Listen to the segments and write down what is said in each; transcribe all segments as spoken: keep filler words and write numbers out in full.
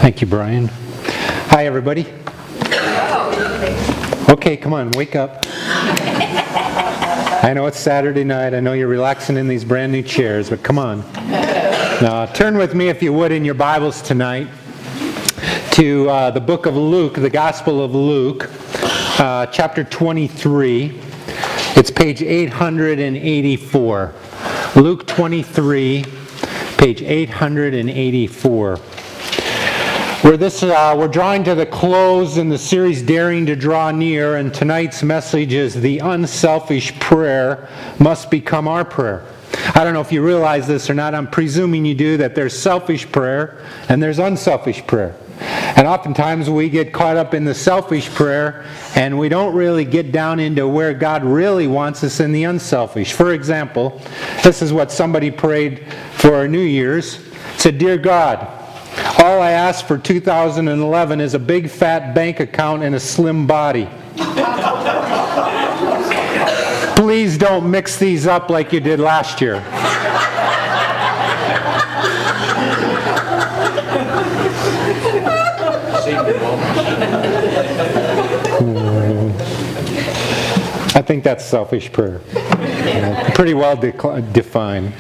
Thank you, Brian. Hi, everybody. Okay, come on, wake up. I know it's Saturday night. I know you're relaxing in these brand new chairs, but come on. Now, turn with me, if you would, in your Bibles tonight to uh, the book of Luke, the Gospel of Luke, uh, chapter twenty-three. It's page eight hundred eighty-four. Luke twenty-three, page eight hundred eighty-four. We're, this, uh, we're drawing to the close in the series Daring to Draw Near, and tonight's message is The Unselfish Prayer Must Become Our Prayer. I don't know if you realize this or not. I'm presuming you do, that there's selfish prayer and there's unselfish prayer. And oftentimes we get caught up in the selfish prayer and we don't really get down into where God really wants us in the unselfish. For example, this is what somebody prayed for New Year's. It said, "Dear God, all I ask for two thousand eleven is a big fat bank account and a slim body. Please don't mix these up like you did last year." I think that's selfish prayer. Uh, pretty well de- defined.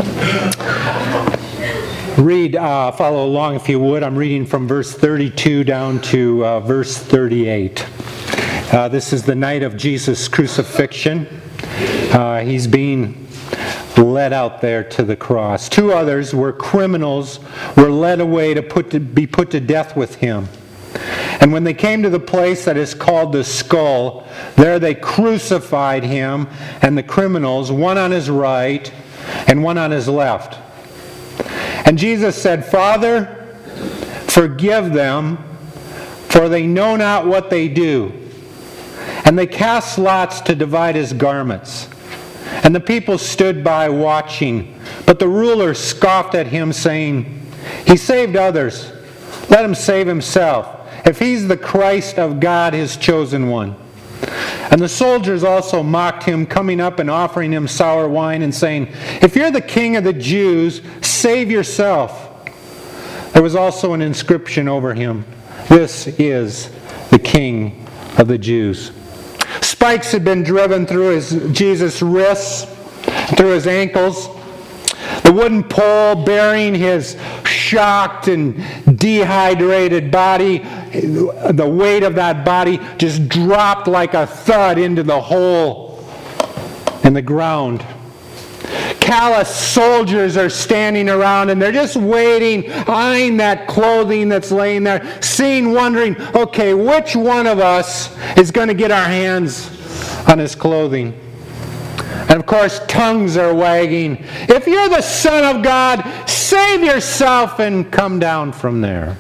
Read, uh, follow along if you would. I'm reading from verse thirty-two down to uh, verse thirty-eight. Uh, this is the night of Jesus' crucifixion. Uh, he's being led out there to the cross. Two others were criminals, were led away to put to be put to death with him. And when they came to the place that is called the Skull, there they crucified him and the criminals, one on his right and one on his left. And Jesus said, "Father, forgive them, for they know not what they do." And they cast lots to divide his garments. And the people stood by watching. But the ruler scoffed at him, saying, "He saved others. Let him save himself, if he's the Christ of God, his chosen one." And the soldiers also mocked him, coming up and offering him sour wine and saying, "If you're the king of the Jews, save yourself." There was also an inscription over him, "This is the King of the Jews." Spikes had been driven through his Jesus' wrists, through his ankles. The wooden pole bearing his shocked and dehydrated body, the weight of that body just dropped like a thud into the hole in the ground. Callous soldiers are standing around and they're just waiting, eyeing that clothing that's laying there, seeing, wondering, okay, which one of us is going to get our hands on his clothing? And of course, tongues are wagging. "If you're the Son of God, save yourself and come down from there."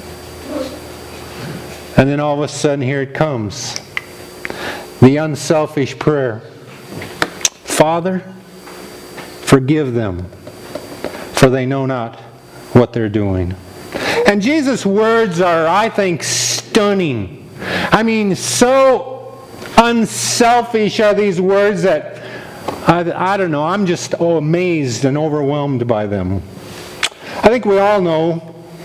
And then all of a sudden, here it comes. The unselfish prayer. "Father, forgive them, for they know not what they're doing." And Jesus' words are, I think, stunning. I mean, so unselfish are these words that I, I don't know, I'm just oh, amazed and overwhelmed by them. I think we all know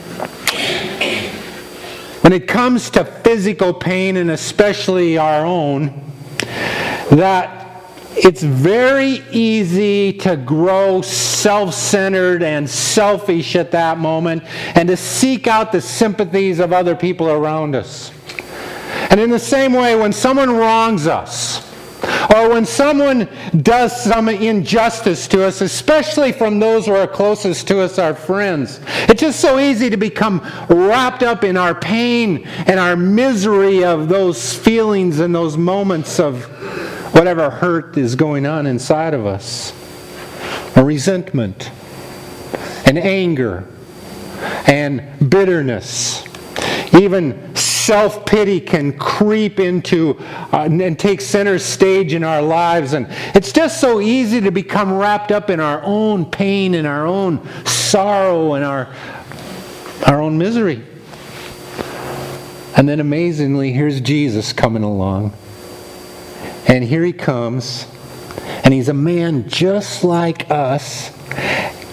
when it comes to physical pain, and especially our own, that it's very easy to grow self-centered and selfish at that moment and to seek out the sympathies of other people around us. And in the same way, when someone wrongs us, or when someone does some injustice to us, especially from those who are closest to us, our friends, it's just so easy to become wrapped up in our pain and our misery of those feelings and those moments of whatever hurt is going on inside of us. Or resentment and anger and bitterness. Even self-pity can creep into uh, and take center stage in our lives. And it's just so easy to become wrapped up in our own pain and our own sorrow and our, our own misery. And then amazingly, here's Jesus coming along. And here he comes. And he's a man just like us,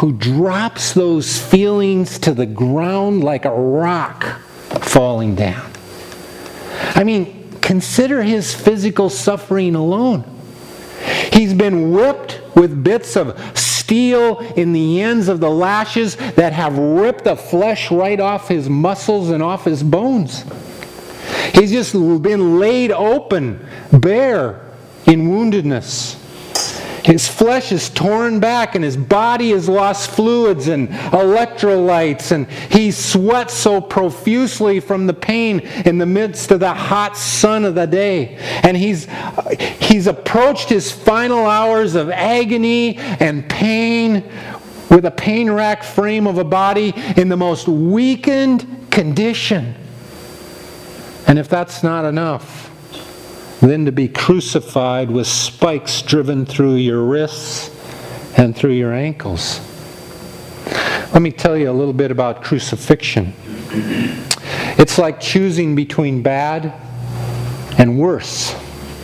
who drops those feelings to the ground like a rock falling down. I mean, consider his physical suffering alone. He's been whipped with bits of steel in the ends of the lashes that have ripped the flesh right off his muscles and off his bones. He's just been laid open, bare in woundedness. His flesh is torn back and his body has lost fluids and electrolytes, and he sweats so profusely from the pain in the midst of the hot sun of the day. And he's, he's approached his final hours of agony and pain with a pain-racked frame of a body in the most weakened condition. And if that's not enough, then to be crucified with spikes driven through your wrists and through your ankles. Let me tell you a little bit about crucifixion. It's like choosing between bad and worse.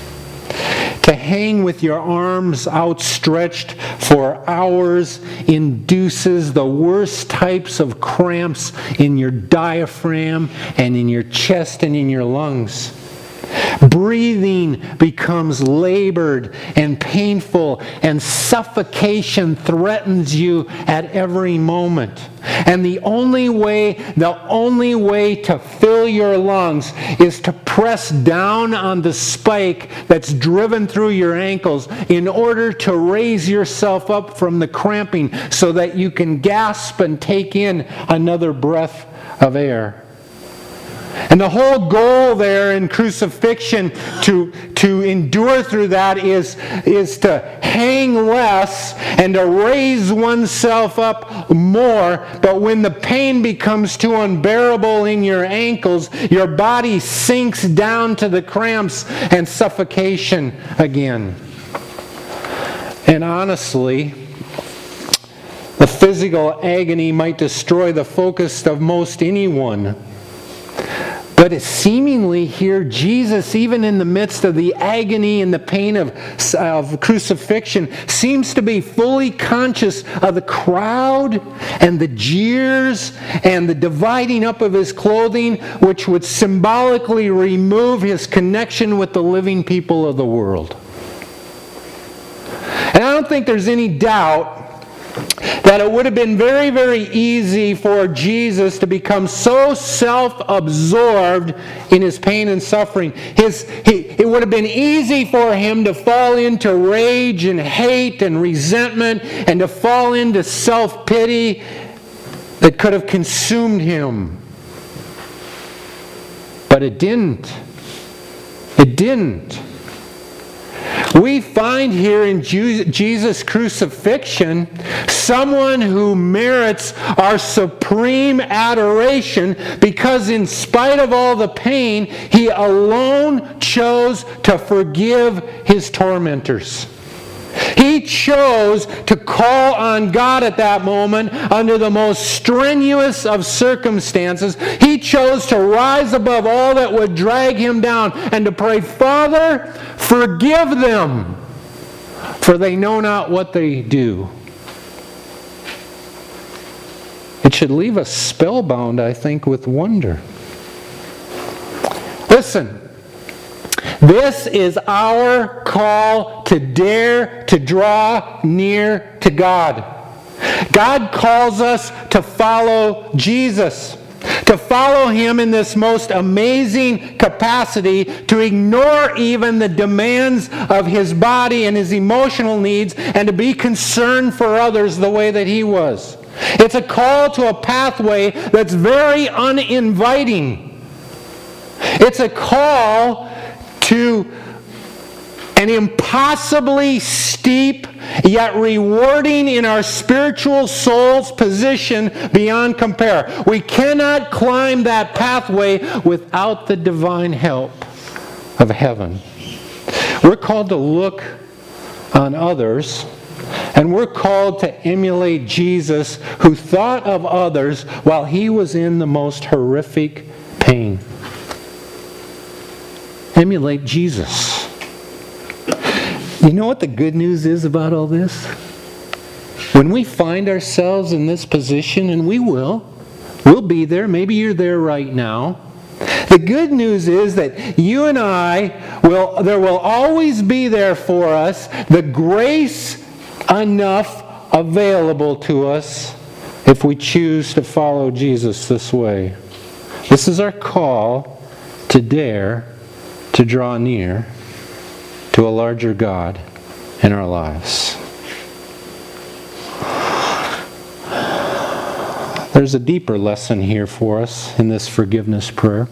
To hang with your arms outstretched for hours induces the worst types of cramps in your diaphragm and in your chest and in your lungs. Breathing becomes labored and painful, and suffocation threatens you at every moment. And the only way, the only way to fill your lungs is to press down on the spike that's driven through your ankles in order to raise yourself up from the cramping so that you can gasp and take in another breath of air. And the whole goal there in crucifixion to, to endure through that is, is to hang less and to raise oneself up more. But when the pain becomes too unbearable in your ankles, your body sinks down to the cramps and suffocation again. And honestly, the physical agony might destroy the focus of most anyone. But it's seemingly here, Jesus, even in the midst of the agony and the pain of, of crucifixion, seems to be fully conscious of the crowd and the jeers and the dividing up of his clothing, which would symbolically remove his connection with the living people of the world. And I don't think there's any doubt that it would have been very, very easy for Jesus to become so self-absorbed in his pain and suffering. His, he, it would have been easy for him to fall into rage and hate and resentment and to fall into self-pity that could have consumed him. But it didn't. It didn't. We find here in Jesus' crucifixion someone who merits our supreme adoration because in spite of all the pain, he alone chose to forgive his tormentors. He chose to call on God at that moment under the most strenuous of circumstances. He chose to rise above all that would drag him down and to pray, Father, forgive them, for they know not what they do. It should leave us spellbound, I think, with wonder. Listen. This is our call to dare to draw near to God. God calls us to follow Jesus, to follow him in this most amazing capacity, to ignore even the demands of his body and his emotional needs, and to be concerned for others the way that he was. It's a call to a pathway that's very uninviting. It's a call to an impossibly steep yet rewarding in our spiritual soul's position beyond compare. We cannot climb that pathway without the divine help of heaven. We're called to look on others, and we're called to emulate Jesus, who thought of others while he was in the most horrific pain. Emulate Jesus. You know what the good news is about all this? When we find ourselves in this position, and we will, we'll be there. Maybe you're there right now. The good news is that you and I, will, there will always be there for us the grace enough available to us if we choose to follow Jesus this way. This is our call to dare to draw near to a larger God in our lives. There's a deeper lesson here for us in this forgiveness prayer.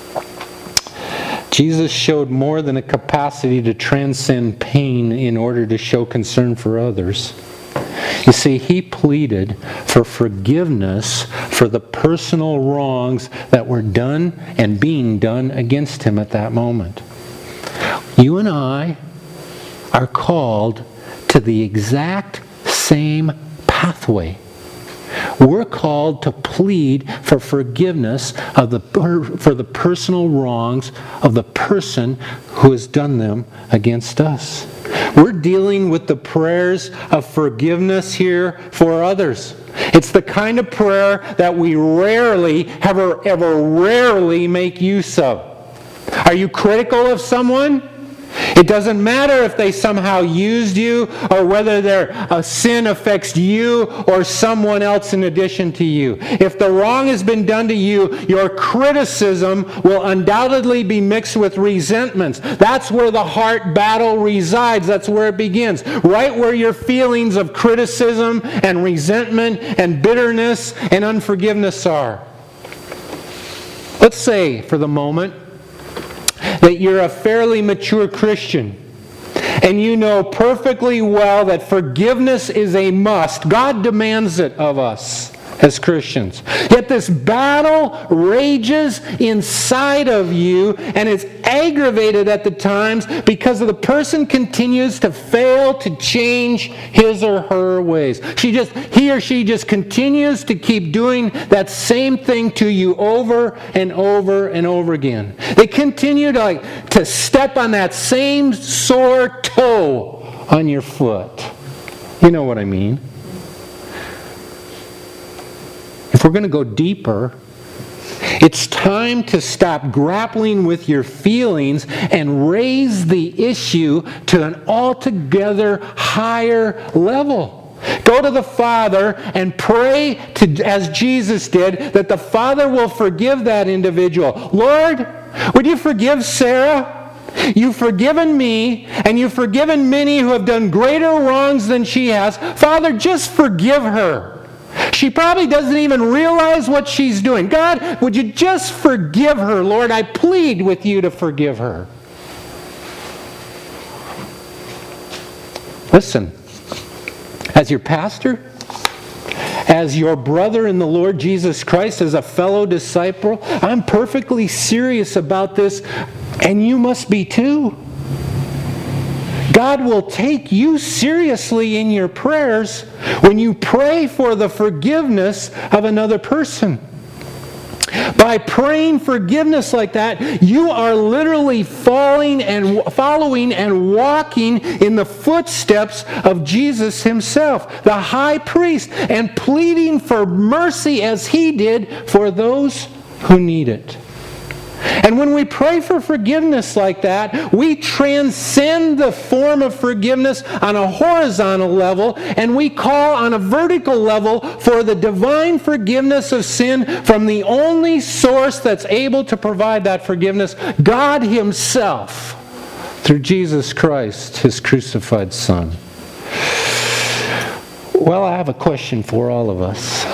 Jesus showed more than a capacity to transcend pain in order to show concern for others. You see, He pleaded for forgiveness for the personal wrongs that were done and being done against Him at that moment. You and I are called to the exact same pathway. We're called to plead for forgiveness of the for the personal wrongs of the person who has done them against us. We're dealing with the prayers of forgiveness here for others. It's the kind of prayer that we rarely, ever, ever rarely make use of. Are you critical of someone? It doesn't matter if they somehow used you or whether their uh, sin affects you or someone else in addition to you. If the wrong has been done to you, your criticism will undoubtedly be mixed with resentments. That's where the heart battle resides. That's where it begins. Right where your feelings of criticism and resentment and bitterness and unforgiveness are. Let's say for the moment that you're a fairly mature Christian and you know perfectly well that forgiveness is a must. God demands it of us as Christians. Yet this battle rages inside of you, and it's aggravated at the times because the person continues to fail to change his or her ways. She just, he or she just continues to keep doing that same thing to you over and over and over again. They continue to, like, to step on that same sore toe on your foot. You know what I mean? If we're going to go deeper, it's time to stop grappling with your feelings and raise the issue to an altogether higher level. Go to the Father and pray, to, as Jesus did, that the Father will forgive that individual. Lord, would you forgive Sarah? You've forgiven me, and you've forgiven many who have done greater wrongs than she has. Father, just forgive her. She probably doesn't even realize what she's doing. God, would you just forgive her, Lord? I plead with you to forgive her. Listen, as your pastor, as your brother in the Lord Jesus Christ, as a fellow disciple, I'm perfectly serious about this, and you must be too. God will take you seriously in your prayers when you pray for the forgiveness of another person. By praying forgiveness like that, you are literally falling and following and walking in the footsteps of Jesus Himself, the high priest, and pleading for mercy as He did for those who need it. And when we pray for forgiveness like that, we transcend the form of forgiveness on a horizontal level, and we call on a vertical level for the divine forgiveness of sin from the only source that's able to provide that forgiveness, God Himself, through Jesus Christ, His crucified Son. Well, I have a question for all of us.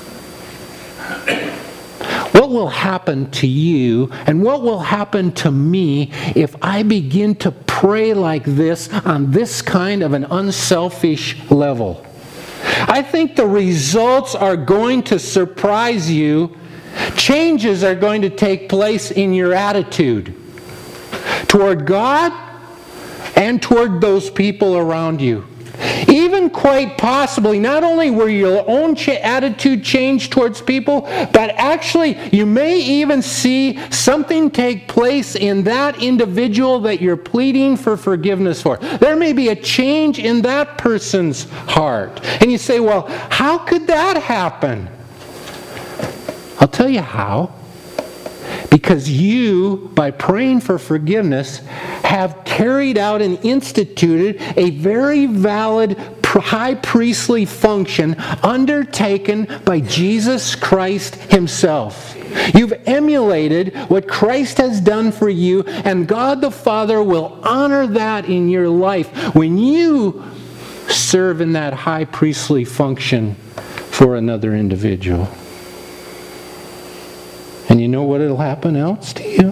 What will happen to you and what will happen to me if I begin to pray like this on this kind of an unselfish level? I think the results are going to surprise you. Changes are going to take place in your attitude toward God and toward those people around you. Even quite possibly, not only will your own cha- attitude change towards people, but actually you may even see something take place in that individual that you're pleading for forgiveness for. There may be a change in that person's heart. And you say, well, how could that happen? I'll tell you how. Because you, by praying for forgiveness, have carried out and instituted a very valid high priestly function undertaken by Jesus Christ himself. You've emulated what Christ has done for you, and God the Father will honor that in your life when you serve in that high priestly function for another individual. And you know what will happen else to you?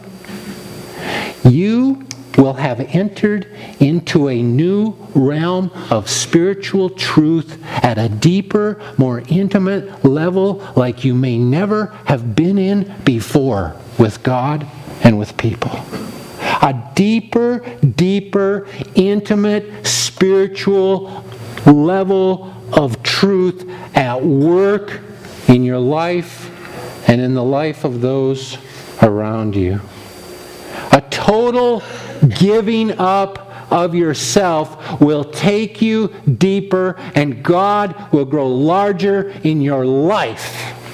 You will have entered into a new realm of spiritual truth at a deeper, more intimate level like you may never have been in before with God and with people. A deeper, deeper, intimate, spiritual level of truth at work in your life and in the life of those around you. A total giving up of yourself will take you deeper, and God will grow larger in your life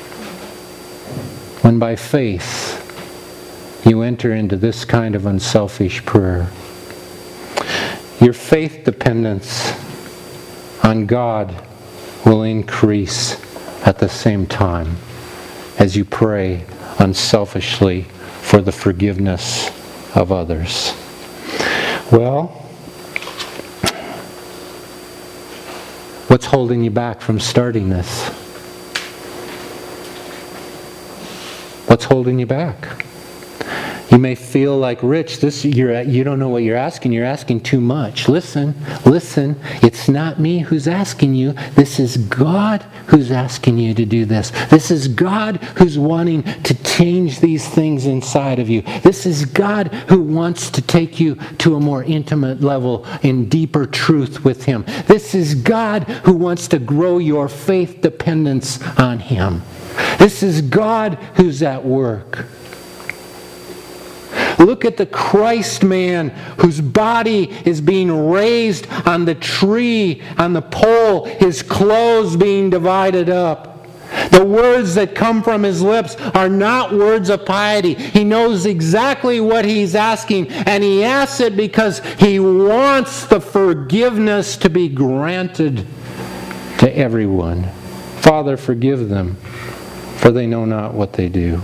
when by faith you enter into this kind of unselfish prayer. Your faith dependence on God will increase at the same time as you pray unselfishly for the forgiveness of others. Well, what's holding you back from starting this? What's holding you back? You may feel like, Rich, this you're you don't know what you're asking. You're asking too much. Listen, listen. It's not me who's asking you. This is God who's asking you to do this. This is God who's wanting to change these things inside of you. This is God who wants to take you to a more intimate level in deeper truth with Him. This is God who wants to grow your faith dependence on Him. This is God who's at work. Look at the Christ man whose body is being raised on the tree, on the pole, his clothes being divided up. The words that come from his lips are not words of piety. He knows exactly what he's asking, and he asks it because he wants the forgiveness to be granted to everyone. Father, forgive them, for they know not what they do.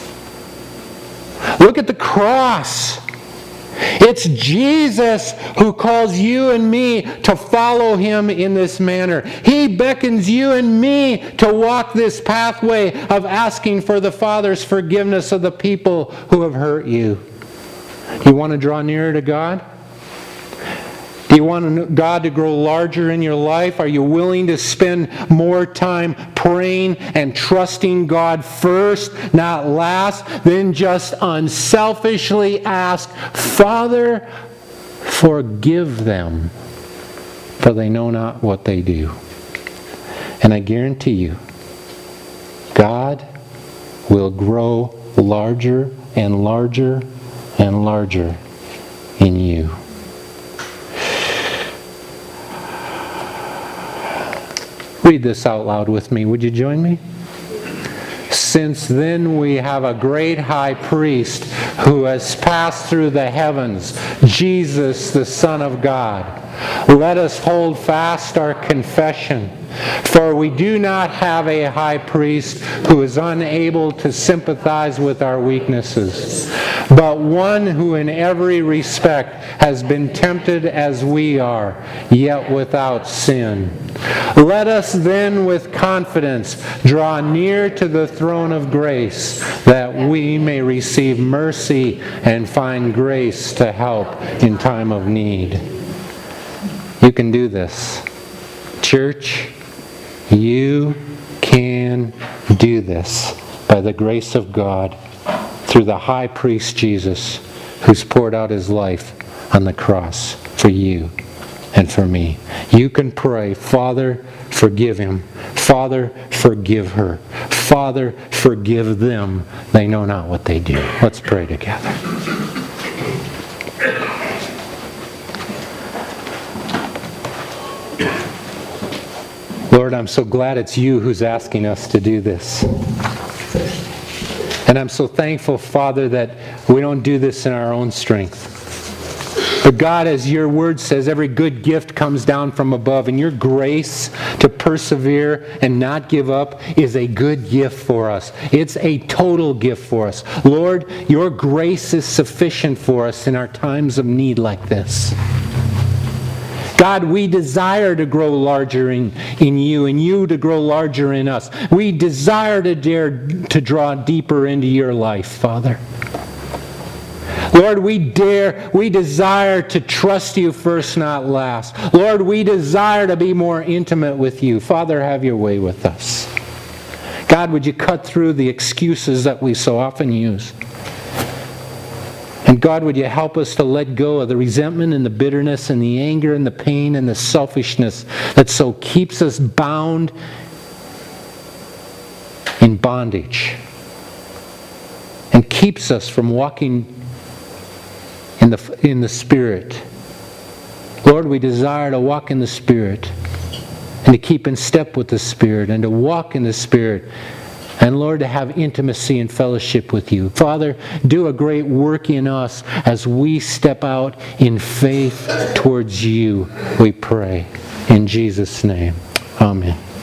Look at the cross. It's Jesus who calls you and me to follow Him in this manner. He beckons you and me to walk this pathway of asking for the Father's forgiveness of the people who have hurt you. You want to draw nearer to God? Do you want God to grow larger in your life? Are you willing to spend more time praying and trusting God first, not last? Then just unselfishly ask, Father, forgive them, for they know not what they do. And I guarantee you, God will grow larger and larger and larger in you. Read this out loud with me. Would you join me? Since then we have a great high priest who has passed through the heavens, Jesus, the Son of God. Let us hold fast our confession. For we do not have a high priest who is unable to sympathize with our weaknesses, but one who in every respect has been tempted as we are, yet without sin. Let us then with confidence draw near to the throne of grace, that we may receive mercy and find grace to help in time of need. You can do this. Church, you can do this by the grace of God through the high priest Jesus, who's poured out his life on the cross for you and for me. You can pray, Father, forgive him. Father, forgive her. Father, forgive them. They know not what they do. Let's pray together. Lord, I'm so glad it's you who's asking us to do this. And I'm so thankful, Father, that we don't do this in our own strength. But God, as your word says, every good gift comes down from above, and your grace to persevere and not give up is a good gift for us. It's a total gift for us. Lord, your grace is sufficient for us in our times of need like this. God, we desire to grow larger in, in you, and you to grow larger in us. We desire to dare to draw deeper into your life, Father. Lord, we dare, we desire to trust you first, not last. Lord, we desire to be more intimate with you. Father, have your way with us. God, would you cut through the excuses that we so often use? And God, would you help us to let go of the resentment and the bitterness and the anger and the pain and the selfishness that so keeps us bound in bondage and keeps us from walking in the, in the Spirit. Lord, we desire to walk in the Spirit and to keep in step with the Spirit and to walk in the Spirit. And Lord, to have intimacy and fellowship with you. Father, do a great work in us as we step out in faith towards you, we pray. In Jesus' name, amen.